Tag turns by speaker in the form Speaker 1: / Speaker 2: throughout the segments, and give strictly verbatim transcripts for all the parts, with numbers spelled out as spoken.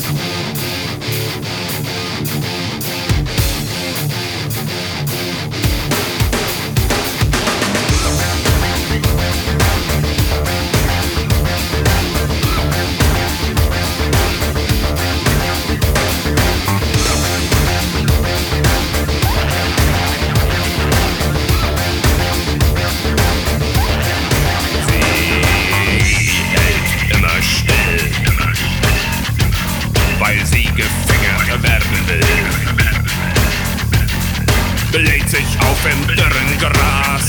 Speaker 1: Legt sich auf im dürren Gras.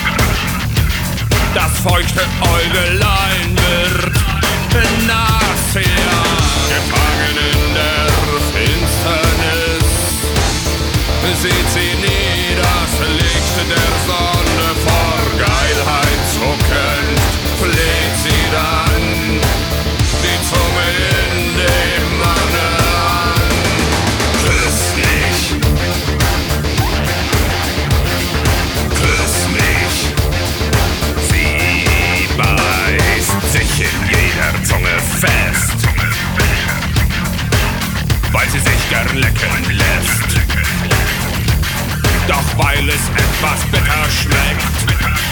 Speaker 1: Das feuchte Äugelein wird nass, ja. Gefangen in der Finsternis sieht sie nie das Licht der Sonne. Vor Geilheit zuckend fleht sie dann die Zunge in dem Manne an. Küss mich, küss mich. Sie beißt sich in jeder Zunge fest, weil sie sich gern lecken lässt. Doch weil es etwas bitter schmeckt,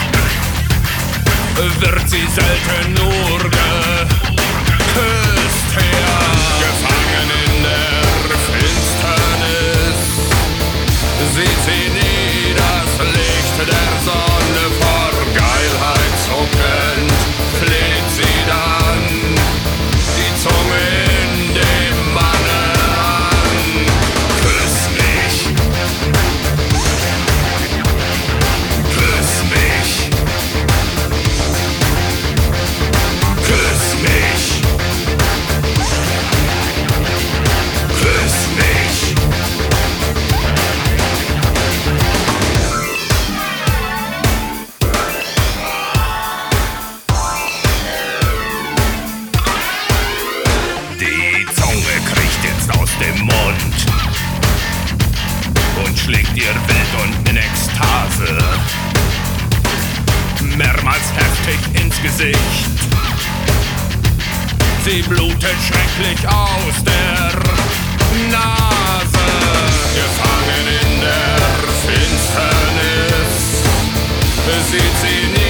Speaker 1: wird sie selten nur geküsst, ja. Gefangen in der Finsternis sieht sie nie das Licht der Sonne. Vor Geilheit zuckend fleht sie dann die Zunge in dem Manne an. Küss mich, küss mich, küss mich, küss mich. Die Zunge kriecht jetzt aus dem Mund und schlägt ihr wild und in Ekstase mehrmals heftig ins Gesicht. Sie blutet schrecklich aus der Nase. Gefangen in der Finsternis sieht sie nicht